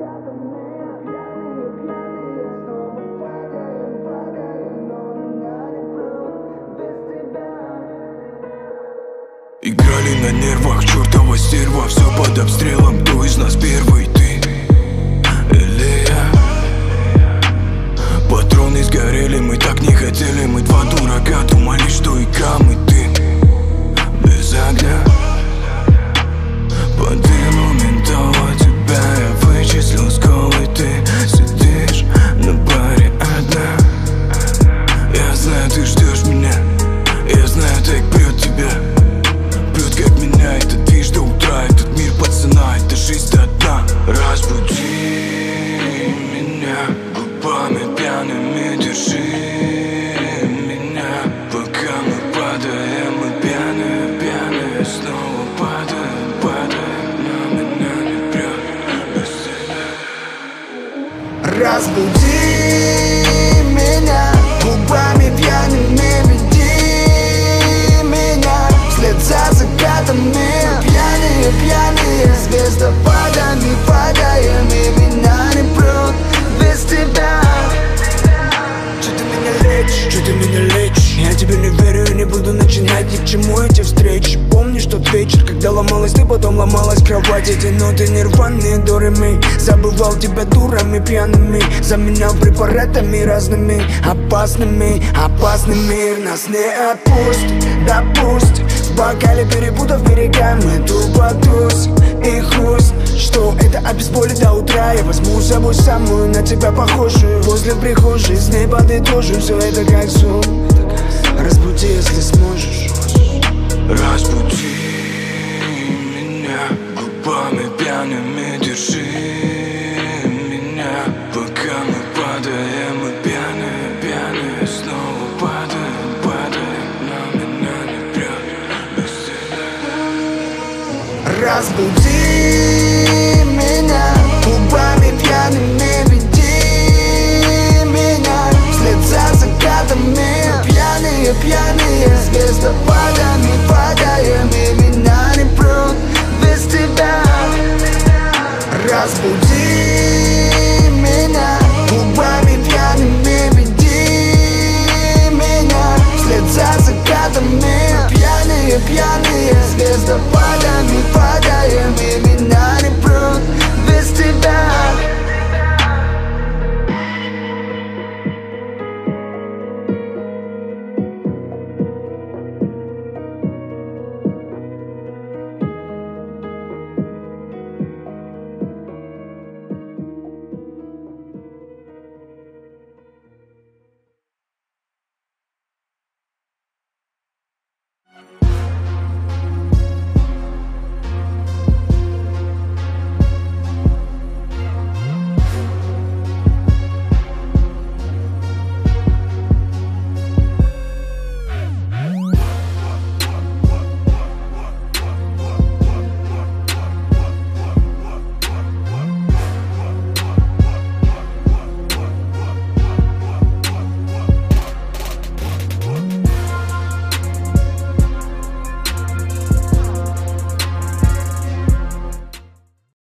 Играли на нервах, чертова стерва. Все под обстрелом, кто из нас первый, ты или я? Патроны сгорели, мы так не хотели. Мы два дурака, думали, что игра, мы ты без огня. По дыму ментала тебя я вычислил сколы. Ты сидишь на баре одна. Я знаю, ты ждешь меня. Я знаю, так прет тебя. Прет как меня этот движ до утра. Этот мир пацана, это жизнь до дна. Разбуди меня губами пьяными, держи меня. Пока мы падаем, мы пьяные, пьяные. Снова падаем, падаем, но меня не прет без тебя. Разбуди меня губами пьяными, веди меня вслед за закатами. Пьяные, пьяные, звездопадами падаем, и меня не прет без тебя. Че ты меня лечишь, че ты меня лечишь? Я тебе не верю и не буду начинать ни к чему эти встречи. Помнишь тот вечер, когда ломалась ты, потом ломалась кровать. Эти ноты нерваные дурами. Забывал тебя дурами пьяными. Заменял препаратами разными, опасными. Опасный мир нас не отпустит, допустим. В бокале перепутав берега, мы тупо туз и хруст. Что это обезболит до утра? Я возьму с собой самую на тебя похожую. Возле прихожей с ней подытожим. Все это как сон. Разбуди, если сможешь. Разбуди меня губами пьяными, держи меня. Пока мы падаем, мы пьяные, пьяные. Снова падаем, падаем, но меня не прет без тебя. Разбуди меня губами пьяными, веди меня вслед за закатами. Пьяные, пьяные, звездопадами падаем, и меня не прет без тебя. Разбуди меня губами пьяными, веди меня вслед за закатами. Пьяные, пьяные, звездопадами падаем, и меня не прет без тебя.